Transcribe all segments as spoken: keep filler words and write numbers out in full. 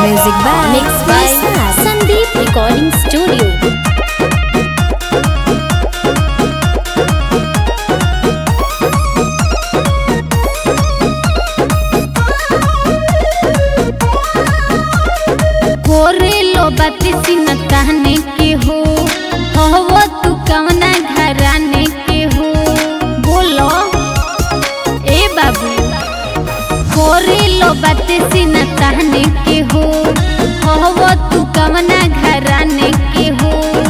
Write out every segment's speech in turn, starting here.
Music by Mixed by Sandeep Recording Studio. लो बत्तीसी न कहने के हो हो तू कवना घराने के हो बोलो ए बाबू गोरे लो बत्तीसी न कहने के हो हो तू कवना घराने के हो।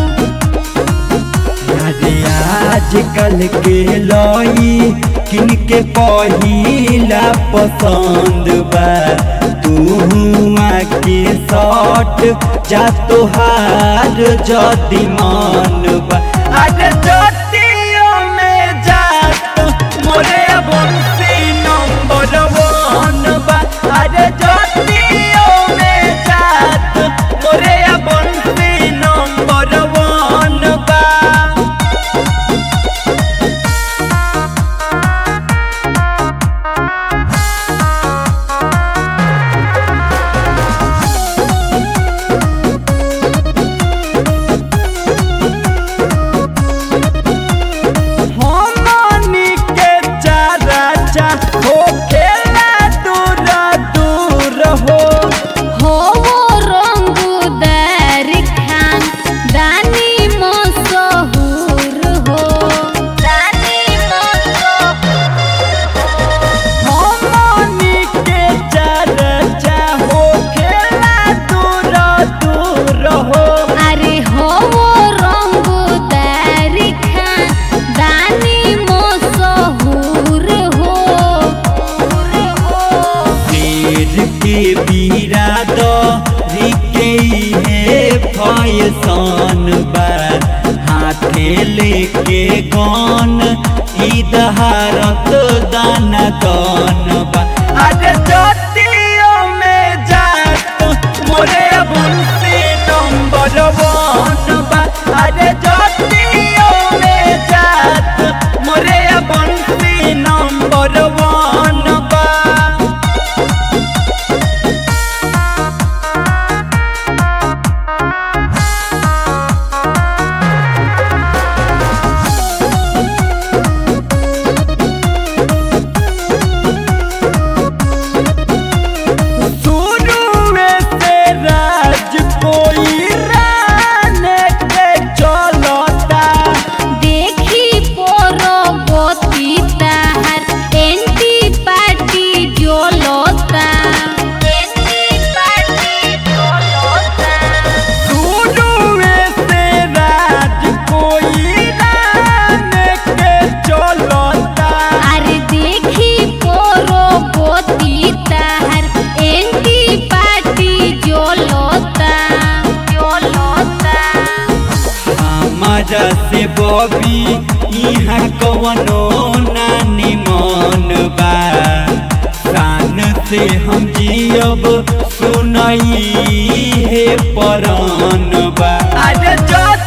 अरे आजकल के लई किनके पहिला पसंद बा तू आके सट जा तोहार जदी मन बा। अरे जतियो में जात मोरे बंसी नंबर वन बा। अरे जतियो में जात मोरे बंसी नंबर वन बा। फैशन बा हाथे लेके गन इधरत दाना दन बा। अरे जतियो में जात मोरे बंसी नंबर वन बा। अरे जतियो में जात मोरे बंसी नंबर वन बा। से बॉबी यहाँ कवनो नानी मन बा शान से हम जियब सुनई हे परान बा। अरे